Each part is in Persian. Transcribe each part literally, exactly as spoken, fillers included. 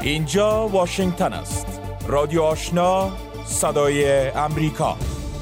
اینجا واشنگتن است. رادیو آشنا، صدای امریکا.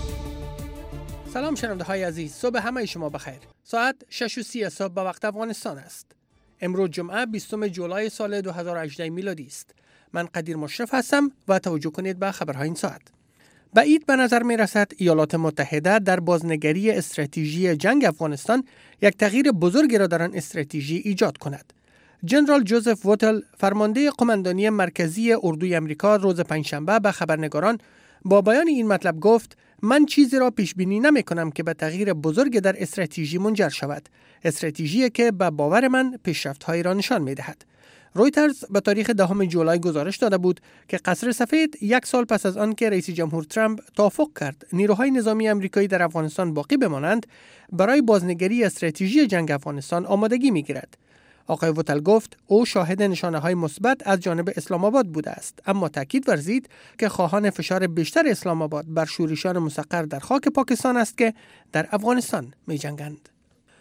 سلام شنونده های عزیز، صبح همه شما بخیر. ساعت شش و سی صبح به وقت افغانستان است. امروز جمعه بیستم جولای سال دو هزار و هجده میلادی است. من قدیر مشرف هستم و توجه کنید به خبرهای این ساعت. بعید به نظر می رسد ایالات متحده در بازنگری استراتژی جنگ افغانستان یک تغییر بزرگی را در آن استراتژی ایجاد کند. جنرال جوزف ووتل، فرمانده قماندانی مرکزی اردوی امریکا، روز پنجشنبه به خبرنگاران با بیان این مطلب گفت: من چیزی را پیش بینی نمی کنم که به تغییر بزرگ در استراتژی منجر شود. استراتژی که به باور من پیشرفت‌هایی را نشان می دهد. رویترز به تاریخ دهم جولای گزارش داده بود که قصر سفید یک سال پس از آن که رئیس جمهور ترامپ توافق کرد نیروهای نظامی آمریکایی در افغانستان باقی بمانند، برای بازنگری استراتژی جنگ افغانستان آمادگی می گیرد. آقای ووتل گفت او شاهد نشانه‌های مثبت از جانب اسلام آباد بوده است، اما تاکید ورزید که خواهان فشار بیشتر اسلام آباد بر شورشیان مستقر در خاک پاکستان است که در افغانستان می‌جنگند.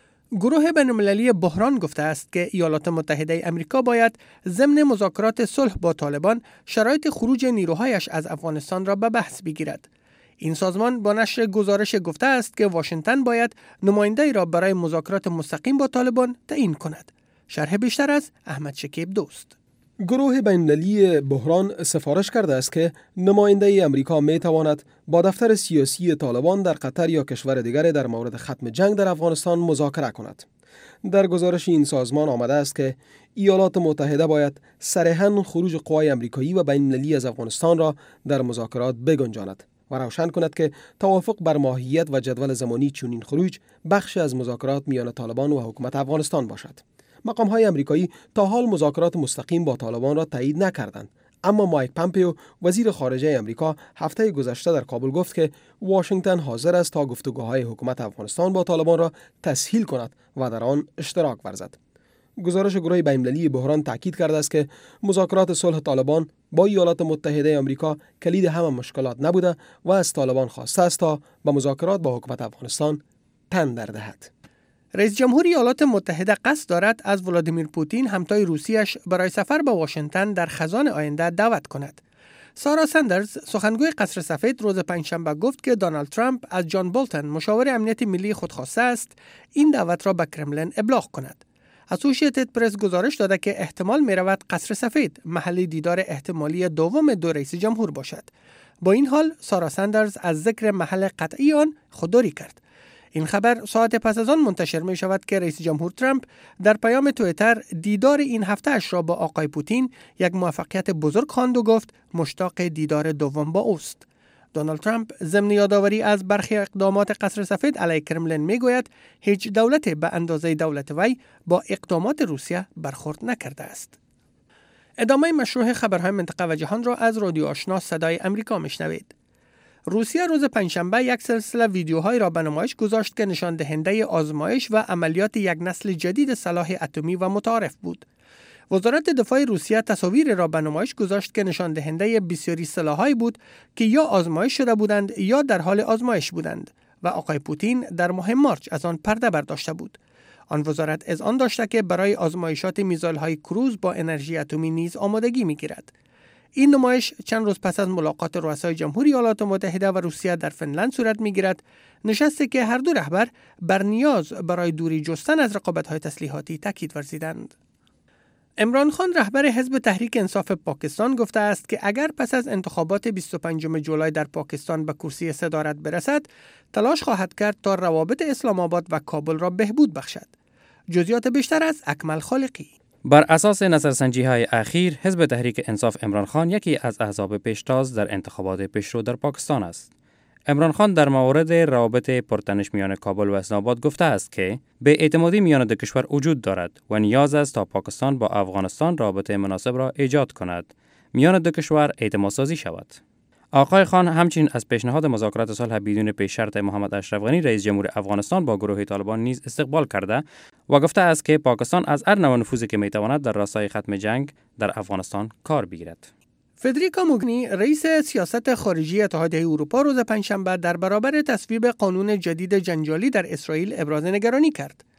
گروه بین‌المللی بحران گفته است که ایالات متحده آمریکا باید ضمن مذاکرات صلح با طالبان شرایط خروج نیروهایش از افغانستان را به بحث بگیرد. این سازمان با نشر گزارش گفته است که واشنگتن باید نماینده‌ای را برای مذاکرات مستقیم با طالبان تعیین کند. شرح بیشتر از احمد شکیب دوست. گروه بین‌المللی بحران سفارش کرده است که نماینده امریکا می تواند با دفتر سیاسی طالبان در قطر یا کشور دیگر در مورد ختم جنگ در افغانستان مذاکره کند. در گزارش این سازمان آمده است که ایالات متحده باید صریحاً خروج قوای امریکایی و بین‌المللی از افغانستان را در مذاکرات بگنجاند و روشن کند که توافق بر ماهیت و جدول زمانی چنین خروج بخشی از مذاکرات میان طالبان و حکومت افغانستان باشد. مقام‌های آمریکایی تا حال مذاکرات مستقیم با طالبان را تایید نکردند، اما مایک پامپئو وزیر خارجه آمریکا هفته گذشته در کابل گفت که واشنگتن حاضر است تا گفتگوهای حکومت افغانستان با طالبان را تسهیل کند و در آن اشتراک ورزد. گزارش گروه بین‌المللی بحران تاکید کرده است که مذاکرات صلح طالبان با ایالات متحده آمریکا کلید همه مشکلات نبوده و از طالبان خواسته است تا به مذاکرات با حکومت افغانستان تن در دهد. رئیس جمهوری ایالات متحده قصد دارد از ولادیمیر پوتین همتای روسیش برای سفر به واشنگتن در خزان آینده دعوت کند. سارا سندرز، سخنگوی قصر سفید، روز پنجشنبه گفت که دونالد ترامپ از جان بولتن، مشاور امنیت ملی، خود خواسته است این دعوت را به کرملین ابلاغ کند. اسوشییتد پرس گزارش داده که احتمال می رود قصر سفید محل دیدار احتمالی دوم دو رئیس جمهور باشد. با این حال سارا سندرز از ذکر محل قطعی آن خودداری کرد. این خبر ساعت پس از آن منتشر می شود که رئیس جمهور ترامپ در پیام توییتر دیدار این هفته اش را با آقای پوتین یک موفقیت بزرگ خواند و گفت مشتاق دیدار دوم با اوست. دونالد ترامپ ضمن یادآوری از برخی اقدامات قصر سفید علیه کرملین می گوید هیچ دولتی به اندازه دولت وی با اقدامات روسیه برخورد نکرده است. ادامه مشروع خبرهای منطقه و جهان را از رادیو آشنا صدای امریکا میشنوید. روسیه روز پنجشنبه یک سلسله ویدیوهای را به نمایش گذاشت که نشان دهنده آزمایش و عملیات یک نسل جدید سلاح اتمی و متعارف بود. وزارت دفاع روسیه تصاویر را به نمایش گذاشت که نشان دهنده بسیاری سلاح‌هایی بود که یا آزمایش شده بودند یا در حال آزمایش بودند و آقای پوتین در ماه مارچ از آن پرده برداشته بود. آن وزارت از آن داشته که برای آزمایشات میزایل‌های کروز با انرژی اتمی نیز آمادگی می‌گیرد. این نمایش چند روز پس از ملاقات رؤسای جمهوری ایالات متحده و روسیه در فنلند صورت می‌گیرد، نشستی که هر دو رهبر بر نیاز برای دوری جستن از رقابت‌های تسلیحاتی تاکید ورزیدند. عمران خان، رهبر حزب تحریک انصاف پاکستان، گفته است که اگر پس از انتخابات بیست و پنجم جولای در پاکستان به کرسی صدارت برسد، تلاش خواهد کرد تا روابط اسلام آباد و کابل را بهبود بخشد. جزئیات بیشتر از اکمل خالقی. بر اساس نظرسنجی‌های اخیر، حزب تحریک انصاف عمران خان یکی از احزاب پیشتاز در انتخابات پیشرو در پاکستان است. عمران خان در مورد روابط پرتنش میان کابل و اسلام آباد گفته است که به اعتمادی میان دو کشور وجود دارد و نیاز است تا پاکستان با افغانستان رابطه مناسب را ایجاد کند، میان دو کشور اعتماد سازی شود. آقای خان همچنین از پیشنهاد مذاکرات صلح بدون پیش شرط محمد اشرف غنی رئیس جمهور افغانستان با گروه طالبان نیز استقبال کرده و گفته است که پاکستان از هر نوع نفوذی که میتواند در راستای ختم جنگ در افغانستان کار بگیرد. فدریکا موگنی، رئیس سیاست خارجی اتحادیه اروپا، روز پنجشنبه در برابر تصویب قانون جدید جنجالی در اسرائیل ابراز نگرانی کرد.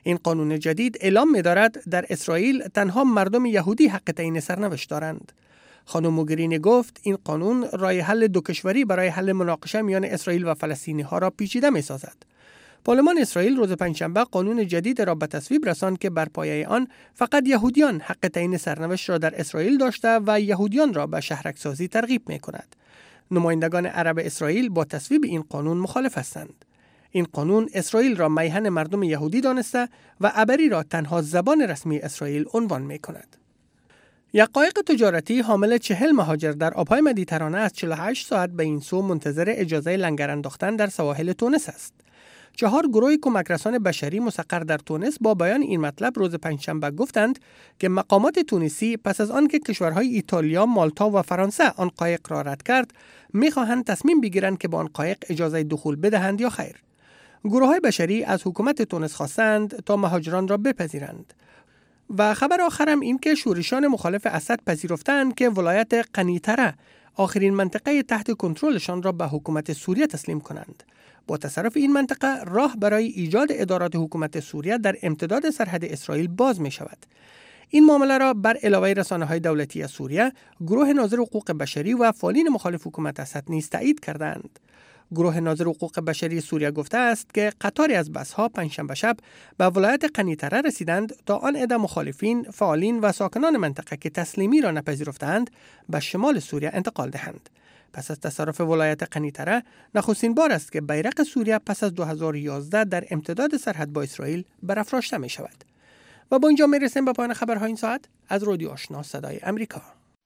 این قانون جدید اعلام می‌دارد در اسرائیل تنها مردم یهودی حق تعیین سرنوشت دارند. خانم موگرینی گفت این قانون راه حل دو کشوری برای حل مناقشه میان اسرائیل و فلسطینی‌ها را پیچیده می‌سازد. پارلمان اسرائیل روز پنجشنبه قانون جدید را به تصویب رساند که بر پایه آن فقط یهودیان حق تعیین سرنوشت را در اسرائیل داشته و یهودیان را به شهرک‌سازی ترغیب می‌کند. نمایندگان عرب اسرائیل با تصویب این قانون مخالف هستند. این قانون اسرائیل را میهن مردم یهودی دانسته و عبری را تنها زبان رسمی اسرائیل عنوان می‌کند. یک قایق تجارتی حامل چهل مهاجر در آبهای مدیترانه از چهل و هشت ساعت به این سو منتظر اجازه لنگر انداختن در سواحل تونس است. چهار گروه کمک رسان بشری مستقر در تونس با بیان این مطلب روز پنجشنبه گفتند که مقامات تونسی پس از آنکه کشورهای ایتالیا، مالتا و فرانسه آن قایق را رد کرد، می‌خواهند تصمیم بگیرند که با آن قایق اجازه دخول بدهند یا خیر. گروه‌های بشری از حکومت تونس خواستند تا مهاجران را بپذیرند. و خبر آخرم این که شورشیان مخالف اسد پذیرفتند که ولایت قنیطره آخرین منطقه تحت کنترلشان را به حکومت سوریه تسلیم کنند. با تصرف این منطقه راه برای ایجاد ادارات حکومت سوریه در امتداد سرحد اسرائیل باز می شود. این معامله را بر علاوه رسانه‌های دولتی سوریه، گروه ناظر حقوق بشری و فعالین مخالف حکومت اسد نیز تایید کردند. گروه ناظر حقوق بشری سوریه گفته است که قطاری از بس‌ها پنجشنبه شب به ولایت قنیطره رسیدند تا آن عده مخالفین، فعالین و ساکنان منطقه که تسلیمی را نپذیرفتند به شمال سوریه انتقال دهند. پس از تصرف ولایت قنیطره، نخستین بار است که بیرق سوریه پس از دو هزار و یازده در امتداد سرحد با اسرائیل برافراشته می شود. و با اینجا می رسیم به پایان خبرهای این ساعت از رادیو آشنا صدای امریکا.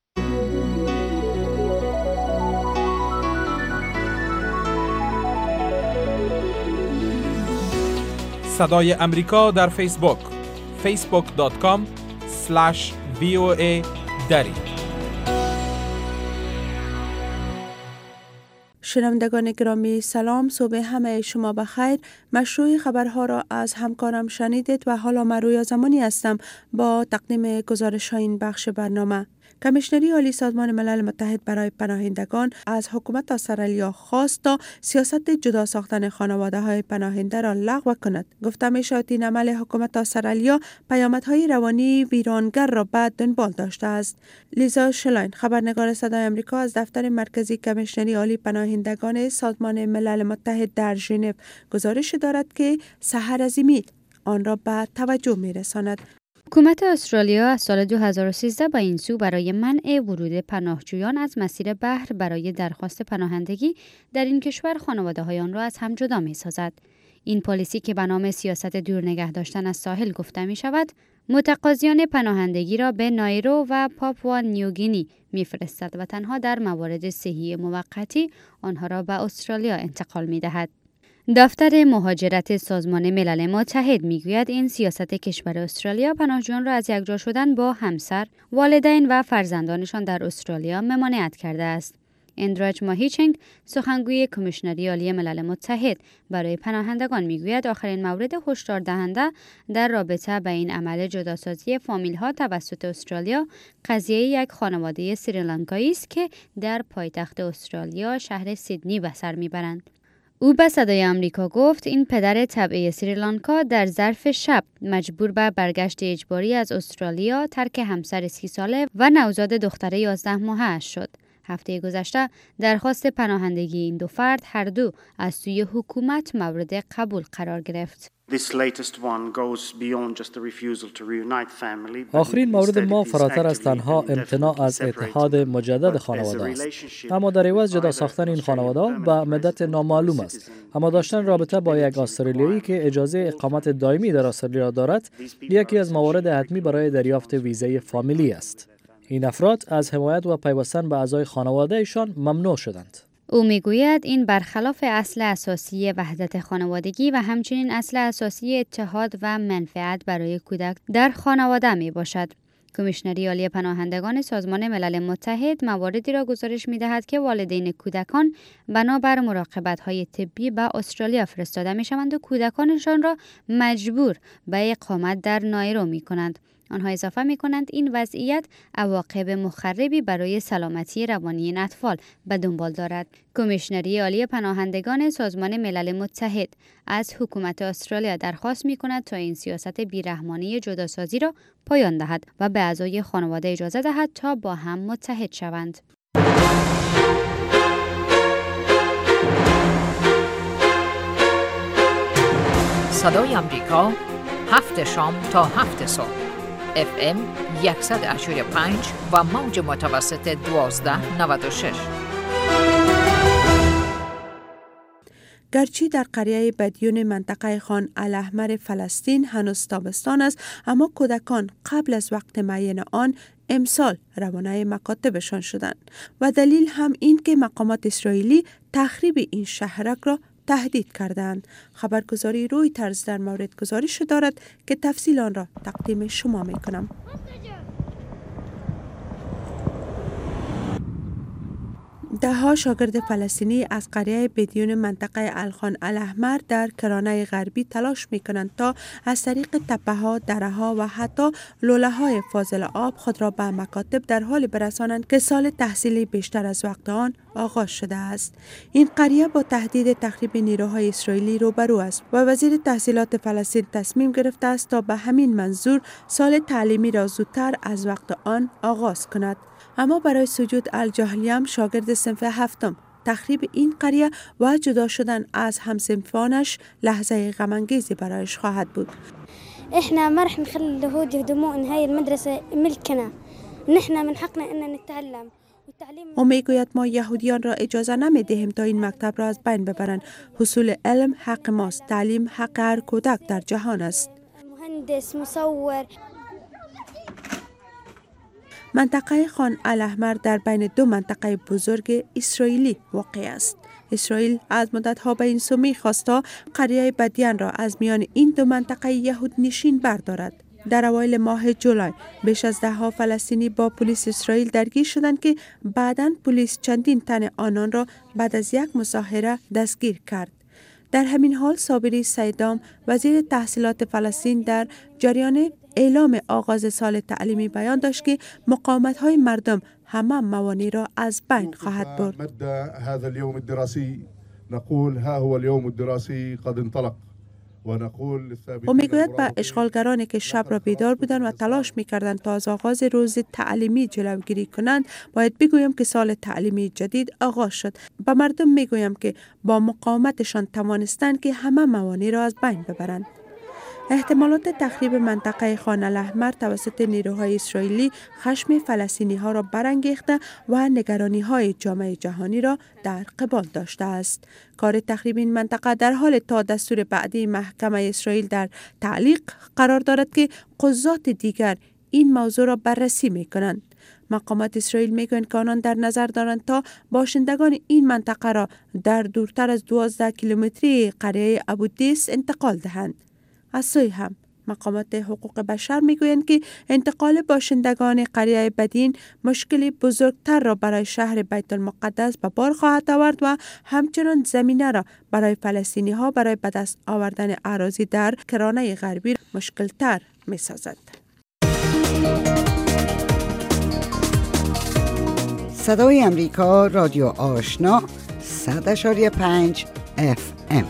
صدای امریکا در فیسبوک فیسبوک دات کام اسلش وی او ای دری. شنوندگان گرامی سلام، صبح همه شما بخیر. مشروع خبرها را از همکارم شنیدید و حالا من رویا زمانی هستم با تقدیم گزارش های این بخش برنامه. کمیشنری عالی سازمان ملل متحد برای پناهندگان از حکومت استرالیا خواست تا سیاست جدا ساختن خانواده های پناهنده را لغو کند. گفته می شود این عمل حکومت استرالیا پیامدهای روانی ویرانگر را بعد دنبال داشته است. لیزا شلاین، خبرنگار صدای آمریکا از دفتر مرکزی کمیشنری عالی پناهندگان سازمان ملل متحد در ژنو گزارش دارد که سحر عظیمی آن را به توجه می رساند. حکومت استرالیا از سال دو هزار و سیزده با این سو برای منع ورود پناهجویان از مسیر بحر برای درخواست پناهندگی در این کشور خانواده‌های آن را از هم جدا می‌سازد. این پالیسی که به نام سیاست دور نگه داشتن از ساحل گفته می شود، متقاضیان پناهندگی را به نایرو و پاپوا نیوگینی می‌فرستد و تنها در موارد صحی موقتی آنها را به استرالیا انتقال می‌دهد. دفتر مهاجرت سازمان ملل متحد میگوید این سیاست کشور استرالیا پناهجویان را از یکجا شدن با همسر، والدین و فرزندانشان در استرالیا ممانعت کرده است. اندراج ماهیچنگ، سخنگوی کمیشنری عالی ملل متحد برای پناهندگان میگوید آخرین مورد هشدار دهنده در رابطه با این عمل جداسازی فامیل‌ها توسط استرالیا قضیه یک خانواده سریلانکایی است که در پایتخت استرالیا شهر سیدنی به سر میبرند. او به صدای آمریکا گفت این پدر تبعه سریلانکا در ظرف شب مجبور به برگشت اجباری از استرالیا، ترک همسر سی ساله و نوزاد دختر یازده ماهه شد. هفته گذشته درخواست پناهندگی این دو فرد هر دو از سوی حکومت مورد قبول قرار گرفت. آخرین مورد ما فراتر از تنها امتناع از اتحاد مجدد خانواده است، اما در عوض جدا ساختن این خانواده به مدت نامعلوم است. اما داشتن رابطه با یک استرالیایی که اجازه اقامت دائمی در استرالیا دارد یکی از موارد حتمی برای دریافت ویزای فامیلی است. این افراد از حمایت و پیوستن به اعضای خانوادهشان ممنوع شدند. او میگوید این برخلاف اصل اساسی وحدت خانوادگی و همچنین اصل اساسی اتحاد و منفعت برای کودک در خانواده می باشد. کمیشنری عالی پناهندگان سازمان ملل متحد مواردی را گزارش می دهد که والدین کودکان بنابر مراقبت‌های طبی به استرالیا فرستاده می شوند و کودکانشان را مجبور به اقامت در نایرو می کنند. آنها اضافه می کنند این وضعیت عواقب مخربی برای سلامتی روانی این اطفال به دنبال دارد. کمیشنری عالی پناهندگان سازمان ملل متحد از حکومت استرالیا درخواست می کند تا این سیاست بیرحمانه جداسازی را پایان دهد و به اعضای خانواده اجازه دهد تا با هم متحد شوند. صدای آمریکا، هفت شام تا هفت صبح، اف ام صد و هشتاد و پنج و موج متوسط دوازده نود و شش. گرچه در قریه بدیون منطقه خان الاحمر فلسطین هنوز تابستان است، اما کودکان قبل از وقت معین آن امسال روانه مکاتبشان شدند و دلیل هم این که مقامات اسرائیلی تخریب این شهرک را تهدید کردند. خبرگزاری رویترز در مورد گزارش دارد که تفصیل آن را تقدیم شما می کنم. ده ها شاگرد فلسطینی از قریه بدیون منطقه الخان الاحمر در کرانه غربی تلاش می کنند تا از طریق تپه ها، دره ها و حتی لوله های فاضل آب خود را به مکاتب در حال برسانند که سال تحصیلی بیشتر از وقت آن آغاز شده است. این قریه با تهدید تخریب نیروهای اسرائیلی روبرو است و وزیر تحصیلات فلسطین تصمیم گرفته است تا به همین منظور سال تعلیمی را زودتر از وقت آن آغاز کند. اما برای سجود الجاهلیام شاگرد صنف هفتم تخریب این قریه و جدا شدن از همصنفانش لحظه غم‌انگیزی برایش خواهد بود. احنا ما رح نخلي اليهود يهدموا ان هاي المدرسه ملكنا، نحن من حقنا ان نتعلم. او میگوید ما یهودیان را اجازه نمی دهیم تا این مکتب را از بین ببرند. حصول علم حق ماست، تعلیم حق هر کودک در جهان است. مهندس، مصور. منطقه خان الاحمر در بین دو منطقه بزرگ اسرائیلی واقع است. اسرائیل از مدت‌ها به این سو می‌خواست تا قریه بدیان را از میان این دو منطقه یهود نشین بردارد. در اوایل ماه جولای بیش از ده ها فلسطینی با پلیس اسرائیل درگیر شدند که بعداً پلیس چندین تن آنان را بعد از یک مظاهره دستگیر کرد. در همین حال صابری سیدام وزیر تحصیلات فلسطین در جریان اعلام آغاز سال تعلیمی بیان داشت که مقاومت‌های مردم همه موانع را از بین خواهد برد. مبدأ هذا اليوم الدراسي نقول ها هو اليوم الدراسي قد انطلق. او میگوید به اشغالگرانی که شب را بیدار بودند و تلاش میکردند تا از آغاز روز تعلیمی جلوگیری کنند باید بگویم که سال تعلیمی جدید آغاز شد. به مردم میگویم که با مقاومتشان توانستند که همه موانع را از بین ببرند. احتمالات تخریب منطقه خان الاحمر توسط نیروهای اسرائیلی خشم فلسطینی ها را برانگیخته و نگرانی های جامعه جهانی را در قبال داشته است. کار تخریب این منطقه در حال تا دستور بعدی محکمه اسرائیل در تعلیق قرار دارد که قضات دیگر این موضوع را بررسی می کنند. مقامات اسرائیل می گویند که آنان در نظر دارند تا باشندگان این منطقه را در دورتر از دوازده کیلومتری قریه ابودیس انتقال دهند. از سوی هم مقامات حقوق بشر میگویند که انتقال باشندگان قریه بدین مشکلی بزرگتر را برای شهر بیت المقدس به بار خواهد آورد و همچنان زمینه را برای فلسطینی ها برای به دست آوردن اراضی در کرانه غربی مشکلتر می سازد. صدای امریکا، رادیو آشنا، صد و پنج اف ام.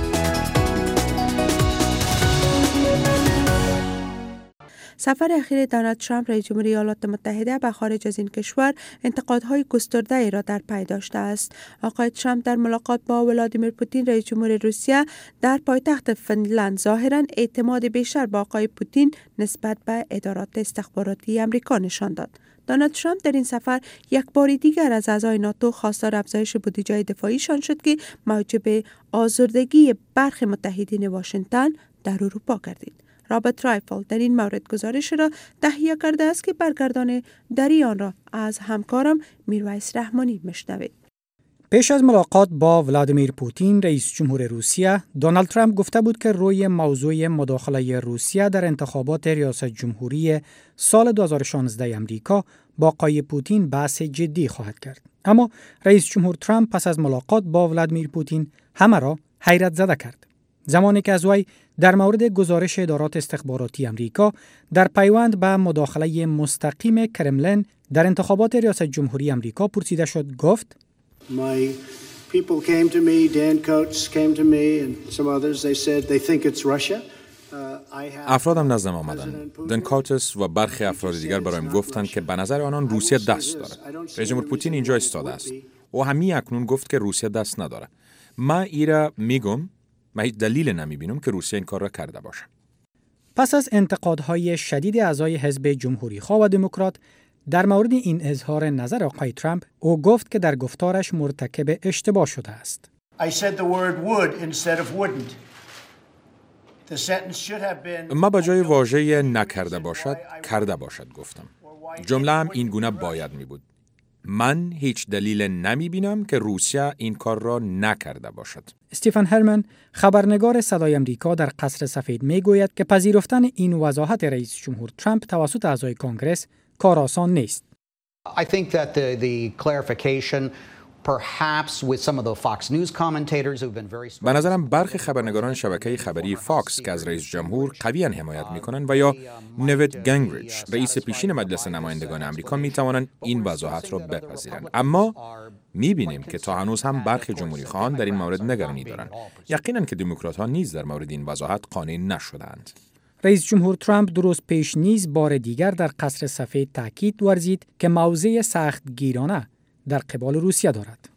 سفر اخیر دونالد ترامپ رئیس جمهوری ایالات متحده به خارج از این کشور انتقادهای گسترده را در پی داشته است. آقای ترامپ در ملاقات با ولادیمیر پوتین رئیس جمهور روسیه در پایتخت فنلند ظاهراً اعتماد بیشتر با آقای پوتین نسبت به ادارات استخباراتی آمریکا نشان داد. دونالد ترامپ در این سفر یک بار دیگر از اعضای ناتو خواستار افزایش بودجه دفاعیشان شد که موجب آزردگی برخی متحدین واشنگتن در اروپا گردید. رابرت رایفل در این مورد گزارش را تهیه کرده است که برگردان دری آن را از همکارم میرویس رحمانی میشنوید. پیش از ملاقات با ولادیمیر پوتین رئیس جمهور روسیه، دونالد ترامپ گفته بود که روی موضوع مداخله روسیه در انتخابات ریاست جمهوری سال دو هزار و شانزده امریکا با آقای پوتین بحث جدی خواهد کرد. اما رئیس جمهور ترامپ پس از ملاقات با ولادیمیر پوتین همه را حیرت زده کرد. زمانی که از وی در مورد گزارش ادارات استخباراتی امریکا در پیوند به مداخله مستقیم کرملین در انتخابات ریاست جمهوری امریکا پرسیده شد گفت My people came to me, Dan Coates came to me and some others, they said they think it's Russia. افرادم نزدم آمدن. دن کاتس و برخی افراد دیگر برایم گفتند که به نظر آنان روسیه دست دارد. رئیس جمهور پوتین اینجا ایستاده است. او همین اکنون گفت که روسیه دست نداره. ما ایرا میگم، ما هیچ دلیل نمیبینم که روسیه این کار را کرده باشه. پس از انتقادهای شدید اعضای حزب جمهوری‌خواه و دموکرات در مورد این اظهار نظر آقای ترامپ، او گفت که در گفتارش مرتکب اشتباه شده است. I said the word would instead of wouldn't. ما به جای واژه نکرده باشد، کرده باشد گفتم. جمله هم این گونه باید می بود. من هیچ دلیل نمی بینم که روسیه این کار را نکرده باشد. استیفن هرمن، خبرنگار صدای امریکا در قصر سفید می گوید که پذیرفتن این وضاحت رئیس جمهور ترامپ توسط اعضای کانگرس کار آسان نیست. I think that the, the clarification perhaps with some of the Fox News commentators who've been very به نظرم برخی خبرنگاران شبکه خبری فاکس که از رئیس جمهور قویاً حمایت می‌کنند و یا نویت گینگریچ رئیس پیشین مجلس نمایندگان آمریکا می‌توانند این وضاحت را بپذیرند. اما می‌بینیم که تا هنوز هم برخی جمهوری‌خواهان در این مورد نگرانی دارند. یقیناً که دموکرات‌ها نیز در مورد این وضاحت قانع نشده‌اند. رئیس جمهور ترامپ درست پیش نیز بار دیگر در قصر سفید تاکید ورزید که موضع سخت گیرانه در قبال روسیه دارد.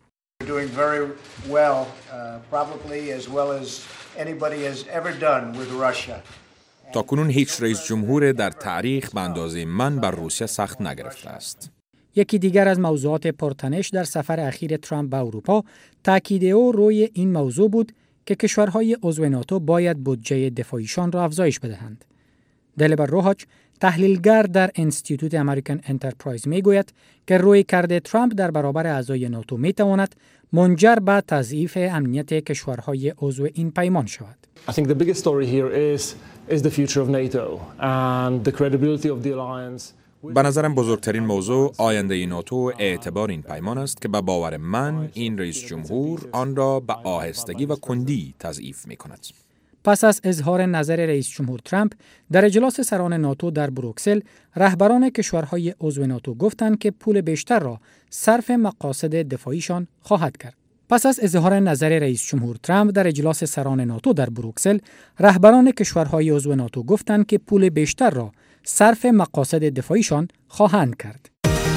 تا کنون هیچ رئیس جمهور در تاریخ به اندازه من بر روسیه سخت نگرفته است. یکی دیگر از موضوعات پرتنش در سفر اخیر ترامپ به اروپا تاکید او روی این موضوع بود که کشورهای عضو ناتو باید بودجه دفاعیشان را افزایش بدهند. دلبر روحاچ، تحلیلگر در انستیتوت امریکن انترپرایز میگوید که رویکرد ترامپ در برابر اعضای ناتو میتواند منجر به تضعیف امنیت کشورهای عضو این پیمان شود. I think the biggest story here is is the future of NATO and the credibility of the alliance. به نظرم بزرگترین موضوع آینده ناتو و اعتبار این پیمان است که به باور من این رئیس جمهور آن را به آهستگی و کندی تضعیف می کند. پس از اظهار نظر رئیس جمهور ترامپ در اجلاس سران ناتو در بروکسل، رهبران کشورهای عضو ناتو گفتند که پول بیشتر را صرف مقاصد دفاعیشان خواهد کرد. پس از اظهار نظر رئیس جمهور ترامپ در اجلاس سران ناتو در بروکسل، رهبران کشورهای عضو ناتو گفتند که پول بیشتر را صرف مقاصد دفاعیشان خواهند کرد.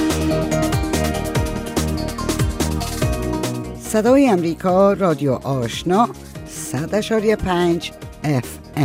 صدای امریکا، رادیو آشنا، صد اشاری پنج اف ام.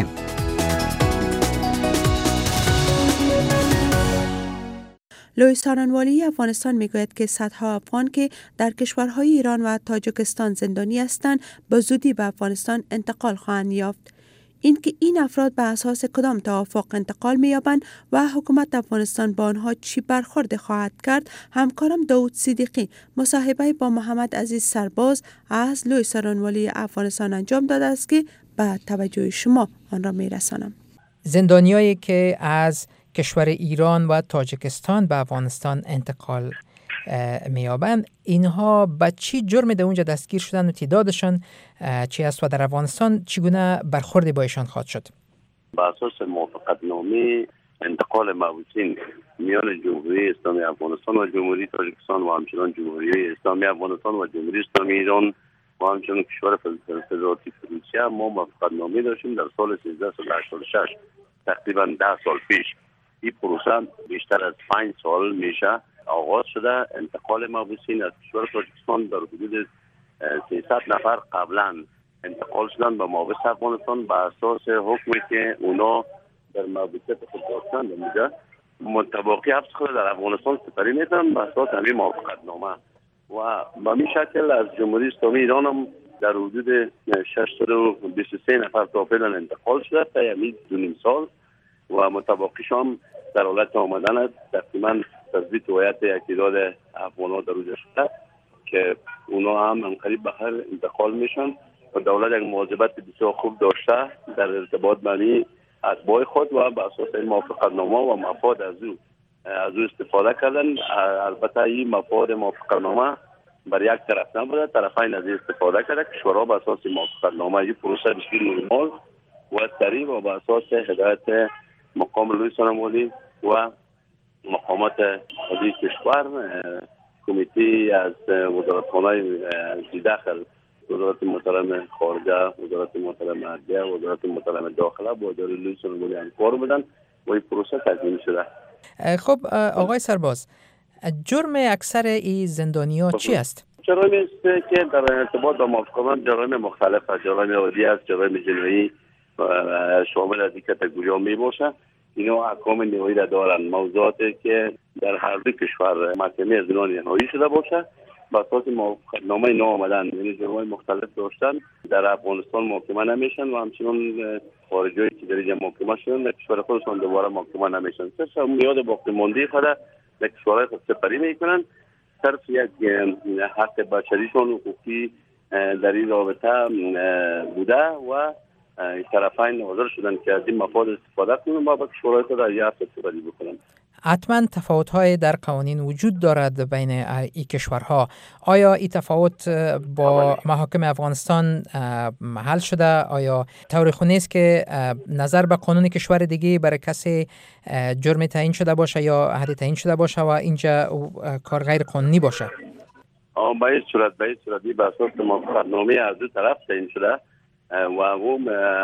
لوی سارنوالی افغانستان میگوید که صدها افغان که در کشورهای ایران و تاجیکستان زندانی هستند به زودی به افغانستان انتقال خواهند یافت. اینکه این افراد به اساس کدام توافق انتقال می‌یابند و حکومت افغانستان با آنها چی برخورد خواهد کرد، همکارم داود صدیقی مصاحبه با محمد عزیز سرباز از لوی سارنوالی افغانستان انجام داده است که به توجه شما آن را می‌رسانم. زندانیایی که از کشور ایران و تاجیکستان به افغانستان انتقال میابند، اینها به چی جرمی در اونجا دستگیر شدن و تعدادشان چی است و در افغانستان چگونه برخوردی با ایشان خواهد شد؟ بر اساس موافقتنامه انتقال مبعوثین میان جمهوری اسلامی افغانستان و جمهوری تاجیکستان و همچنین جمهوری اسلامی افغانستان و جمهوری اسلامی ایران و همچنین کشور فدراتی روسیه ما موافقتنامه داشتیم در سال سیزده سال هشتاد و شش، تقریبا ده سال پیش. این پروسه بیشتر از پنج سال میشه آغاز شده. انتقال مبعوثین از کشور تاجیکستان در حدود سیصد نفر قبلا انتقال شدن به مبعوث افغانستان به اساس حکمی که اونا در مبعوثیت خود داشتن. میگه متباقی حبس خود در افغانستان سپری میتونن به اساس همین موافقتنامه و به این شکل از جمهوری اسلامی ایران هم در حدود ششصد و بیست و سه نفر تا فعلا انتقال شده تا همین دو نیم سال و متباقیش هم در حالت آمدن است. تقریبا تثبیت هویت یک تعداد افغان‌ها در اونجا شده که اونا هم قریب به هر انتقال میشن و دولت یک مواظبت بسیار خوب داشته در ارتباط معنی اتباع خود و به اساس این موافقتنامه و مفاد از او از او استفاده کردن. البته این مفاد موافقتنامه بر یک طرف نبوده، طرفین از استفاده کرده. کشورها به اساس موافقتنامه این پروسه بسیار نرمال و سریع و با اساس هدایت مقام رئیس جمهوری و مقامات عالی کشور، کمیته از وزارتخانه‌های داخل، وزارت محترم خارجه، وزارت محترم عدلیه، وزارت محترم داخله با اداره رئیس جمهوری همکار بودن و این پروسه تکمیل شده. خب آقای سرباز، جرم اکثر این زندانی‌ها چی است؟ جرایم است که در ارتباط با موافقان جرایم مختلف است، جرایم عادی است، جرایم جنایی شامل از این کاتگوری می باشه. اینا احکام نهایی را دارن، موضوعاتی که در هر دو کشور محکمه از اینا نهایی شده باشه با اساس موافقتنامه اینا آمدن، یعنی جرمای مختلف داشتن در افغانستان محاکمه نمیشن و همچنین خارجی که در اینجا محاکمه شدن در کشور خودشون دوباره محاکمه نمیشن. صرف میاد باقی مانده خود در کشورهای خود سپری میکنن، صرف یک حق بشریشون حقوقی در این رابطه بوده و طرفین حاضر شدن که از این مفاد استفاده کنن و با کشورهای خود در یک سپری بکنن. حتما تفاوت‌های در قوانین وجود دارد بین این کشورها. آیا این تفاوت با محاکم افغانستان حل شده؟ آیا طور خونی است که نظر به قانون کشور دیگه برای کسی جرم تعیین شده باشه یا حد تعیین شده باشه و اینجا کار غیر قانونی باشه؟ آه به این صورت به این صورتی به اساس موافقتنامه از دو طرف تعیین شده و اون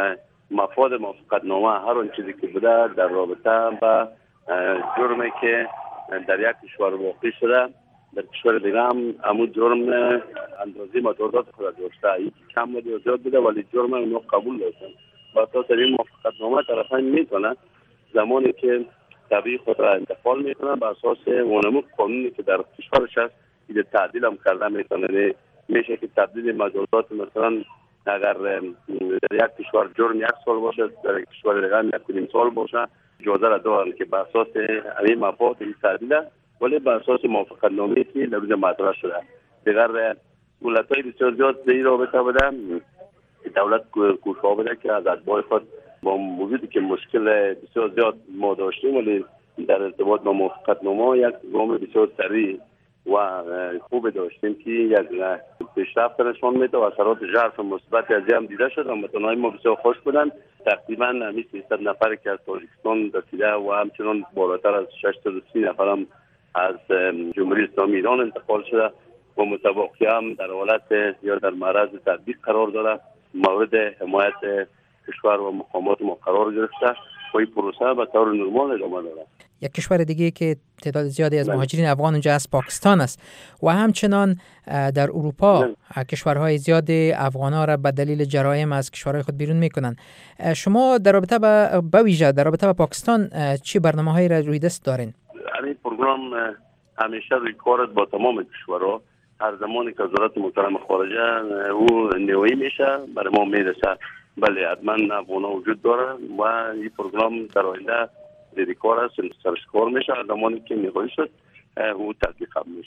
مفاد موافقتنامه هر اون چیزی که بوده در رابطه با جرمی که در یک کشور واقع شده در کشور دیگه هم همون جرم اندازه مدارات خود داشته، یکی کم بوده یا زیاد بوده ولی جرم اونو قبول داشتن. با اساس این موافقتنامه طرفین میتونن زمانی که طبیعی خود را انتقال میکنن با اساس اونمو قانونی که در کشورش هست این تعدیل هم کرده میتونن. میشه که تبدیل مدارات مثلا اگر در یک کشور جرم یک سال باشه در یک کشور دیگه هم یک نیم سال باشه اجازه را دارن که به اساس این مفاد این تعدیل ولی به اساس موافقتنامه‌ای که در روز مطرح شده. دیگر دولت‌های بسیار زیاد در این رابطه بوده، دولت کوشا بوده که از اتباع خود با وجودی که مشکل بسیار زیاد ما داشتیم ولی در ارتباط با موافقتنامه یک گام بسیار سریع و خوب داشتیم که یک پیشرفت نشان میده و اثرات ژرف مثبت از هم دیده شد و متنای ما بسیار خوش بودن. تقریبا همیشه سیصد نفر که از تاجیکستان رسیده و همچنان بالاتر از ششصد و سی نفر هم از جمهوری اسلامی ایران انتقال شده و متبقی هم در حالت یا در معرض تطبیق قرار داره. مورد حمایت کشور و مقامات ما قرار گرفته و این پروسه به طور نرمال ادامه داره. یک کشور دیگه که تعداد زیادی از مهاجرین افغان اونجا از پاکستان است و همچنان در اروپا کشورهای زیادی افغان‌ها را به دلیل جرایم از کشورهای خود بیرون میکنن. شما در رابطه با بویژه در رابطه با پاکستان چه برنامه‌هایی را روی دست دارین؟ این پروگرام همیشه روی کار با تمام کشورها، هر زمانی که وزارت محترم خارجه او نهایی میشه برای ما میرسه. بله حتما افغان‌ها وجود داره و این پروگرام در آینده دیگه کار است، سرش کار میشه. زمانی که نهایی شد او تطبیق میشه.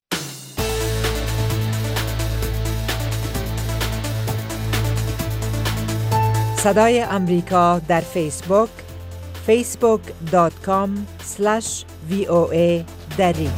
صدای امریکا در فیسبوک فیسبوک دات کام اسلش وی او ای دری.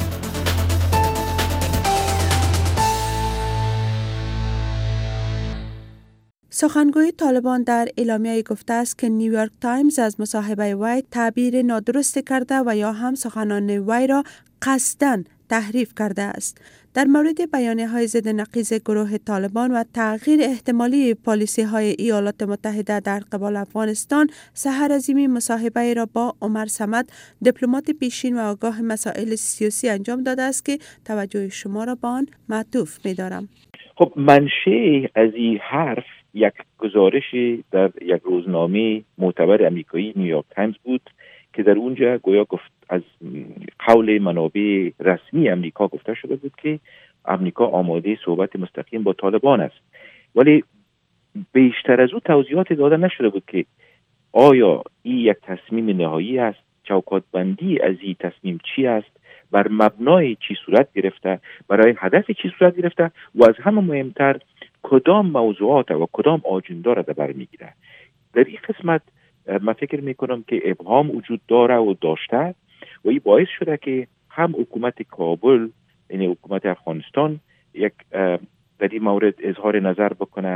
سخنگوی طالبان در اعلامیه گفته است که نیویورک تایمز از مصاحبه وی تعبیر نادرست کرده و یا هم سخنان وی را قصداً تحریف کرده است. در مورد بیانیه‌های ضد نقیض گروه طالبان و تغییر احتمالی پالیسی‌های ایالات متحده در قبال افغانستان، سحر عظیمی مصاحبه را با عمر صمد، دیپلمات پیشین و آگاه مسائل سیاسی انجام داده است که توجه شما را به آن معطوف می‌دارم. خب منشه از این حرف یک گزارشی در یک روزنامه معتبر امریکایی نیویورک تایمز بود که در اونجا گویا گفت از قول منابع رسمی امریکا گفته شده بود که امریکا آماده صحبت مستقیم با طالبان است، ولی بیشتر از او توضیحات داده نشده بود که آیا این یک تصمیم نهایی است، چوکات بندی از این تصمیم چی است، بر مبنای چی صورت گرفته، برای هدف چی صورت گرفته و از همه مهمتر کدام موضوعات و کدام آجندا را در میگیره. در این قسمت من فکر میکنم که ابهام وجود داره و داشته و این باعث شده که هم حکومت کابل یعنی حکومت افغانستان یک در این مورد اظهار نظر بکنه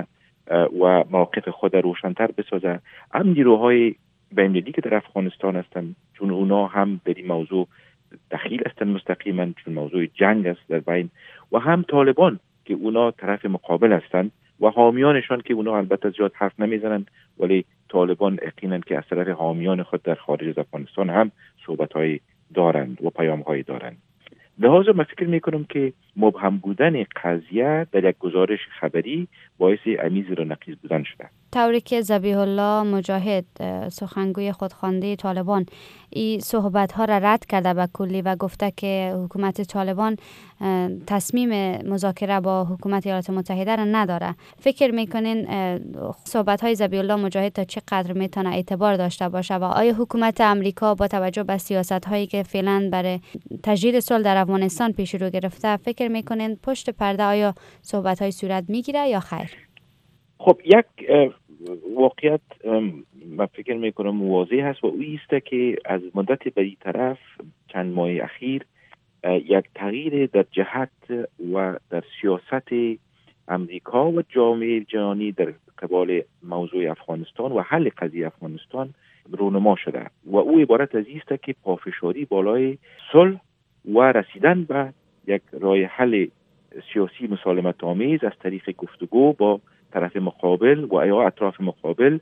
و موقف خود روشن‌تر بسازه. هم نیروهای بین‌المللی که در افغانستان هستند، چون اونا هم در این موضوع دخیل هستند مستقیما، چون موضوع جنگ است در بین، و هم طالبان که اونا طرف مقابل هستند و حامیانشان که اونا البته زیاد حرف نمیزنند، ولی طالبان یقینا که از طرف حامیان خود در خارج از افغانستان هم صحبت‌های دارند و پیام‌های دارند. لذا من فکر میکنم که مبهم بودن قضیه در یک گزارش خبری باعث امیز و نقیض بودن شده. طوری که ذبیح الله مجاهد سخنگوی خودخوانده طالبان این صحبت ها را رد کرده به کلی و گفته که حکومت طالبان تصمیم مذاکره با حکومت ایالات متحده را نداره. فکر میکنین صحبت های ذبیح الله مجاهد تا چه قدر میتونه اعتبار داشته باشه و آیا حکومت امریکا با توجه به سیاست هایی که فعلا برای تجدید صلح در افغانستان پیش رو گرفته، فکر میکنین پشت پرده آیا صحبت های صورت میگیره یا خیر؟ خب یک واقعیت من فکر میکنم واضح هست و او است که از مدت به این طرف چند ماه اخیر یک تغییر در جهت و در سیاست امریکا و جامعه جهانی در قبال موضوع افغانستان و حل قضیه افغانستان رونما شده و او عبارت از است که پافشاری بالای صلح و رسیدن به یک راه حل سیاسی مسالمت آمیز از طریق گفتگو با طرف مقابل و یا اطراف مقابل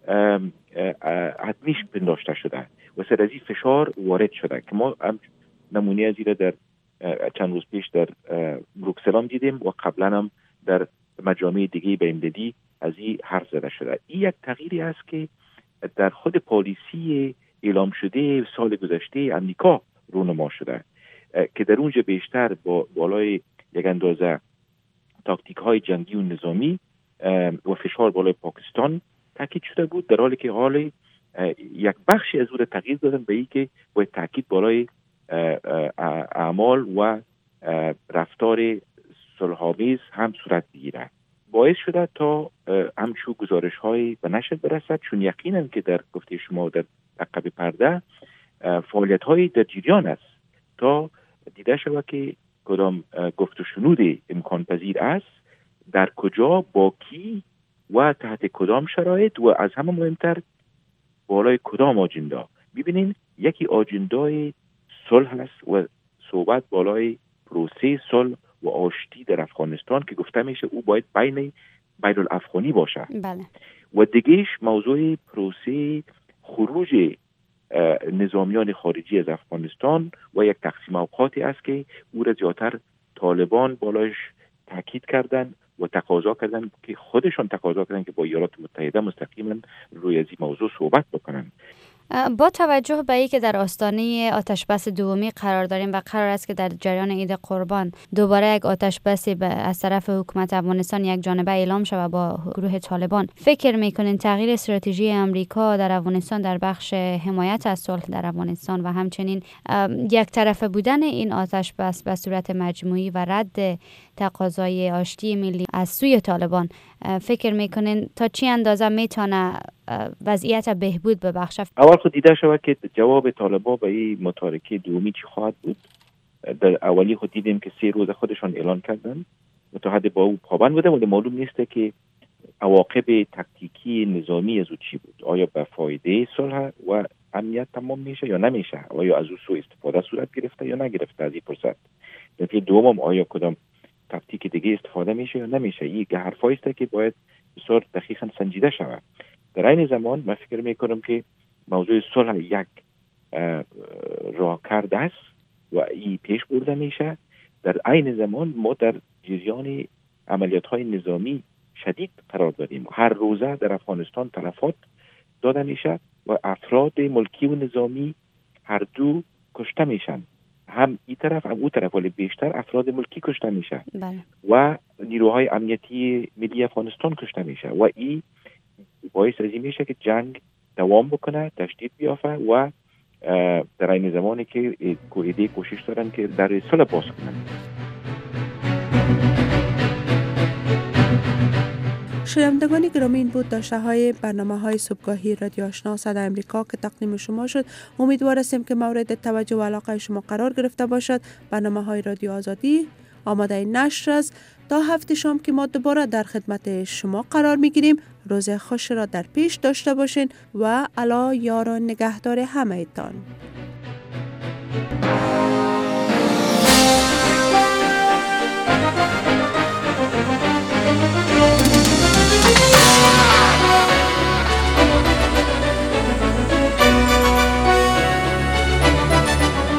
حتمیش پنداشته شده و سر از این فشار وارد شده که ما نمونه از این در چند روز پیش در بروکسل هم دیدیم و قبلا هم در مجامع دیگه بین‌المللی از این حرف زده شده. این یک تغییری است که در خود پالیسی اعلام شده سال گذشته امریکا رونما شده که در اونجا بیشتر با بالای یک اندازه تاکتیک های جنگی و نظامی و فشار بالای پاکستان تاکید شده بود، در حالی که حال یک بخشی از او را تغییر دادن به این که باید تاکید بالای اعمال و رفتار صلح‌آمیز هم صورت بگیرد. باعث شده تا همچون گزارش های به نشر برسد، چون یقینا که در گفته شما در عقب پرده فعالیت های در جریان است تا دیده شود که کدام گفت و شنود امکان پذیر است، در کجا، با کی و تحت کدام شرایط و از همه مهمتر بالای کدام آجندا. ببینین یکی آجندای صلح است و صحبت بالای پروسه صلح و آشتی در افغانستان که گفته میشه او باید بین بین الافغانی باشه. بله. و دیگهش موضوع پروسه خروج نظامیان خارجی از افغانستان و یک تقسیم اوقاتی است که او را زیادتر طالبان بالایش تاکید کردن و تقاضا کردن که خودشون تقاضا کردن که با ایالات متحده مستقیما روی از این موضوع صحبت بکنن. با توجه به اینکه در آستانه آتش بس دومی قرار داریم و قرار است که در جریان عید قربان دوباره یک آتش بسی از طرف حکومت افغانستان یک جانبه اعلام شود با گروه طالبان، فکر میکنین تغییر استراتژی امریکا در افغانستان در بخش حمایت از صلح در افغانستان و همچنین یک طرفه بودن این آتش بس به صورت مجموعی و رد تقاضای آشتی ملی از سوی طالبان، فکر میکنین تا چی اندازه میتونه وضعیت بهبود ببخشه؟ اول خود دیده شود که جواب طالبان به این متارکه دومی چی خواهد بود. در اولی خود دیدیم که سه روز خودشان اعلان کردن متحد با او پابند بوده، ولی معلوم نیست که عواقب تکتیکی نظامی از او چی بود. آیا به فایده صلح و امنیت تمام میشه یا نمیشه؟ آیا از او سوء استفاده صورت گرفته یا نگرفته از این فرصت؟ نکته دوم، آیا کدام تکتیک دیگه استفاده میشه یا نمیشه؟ این حرفایی است که باید بسیار دقیقاً سنجیده شود. در این زمان من فکر میکنم که موضوع صلح یک راهکرد است و این پیش برده میشه. در این زمان ما در جریان عملیات های نظامی شدید قرار داریم. هر روزه در افغانستان تلفات داده میشه و افراد ملکی و نظامی هر دو کشته میشن، هم این طرف هم اون طرف، ولی بیشتر افراد ملکی کشته میشه و نیروهای امنیتی ملی افغانستان کشته میشه و این باعث از این میشه که جنگ دوام بکنه، تشدید بیافته و در این زمانی که کوهیده کوشش دارن که در صلح باز کنن. شنوندگان گرامی، این بود داشته های برنامه های صبحگاهی رادیو آشنا صدای امریکا که تقدیم شما شد. امیدوار هستیم که مورد توجه و علاقه شما قرار گرفته باشد. برنامه های رادیو آزادی آماده نشر است. تا هفته شام که ما دوباره در خدمت شما قرار میگیریم. روز خوش را در پیش داشته باشین و الا یار و نگهدار همه تان.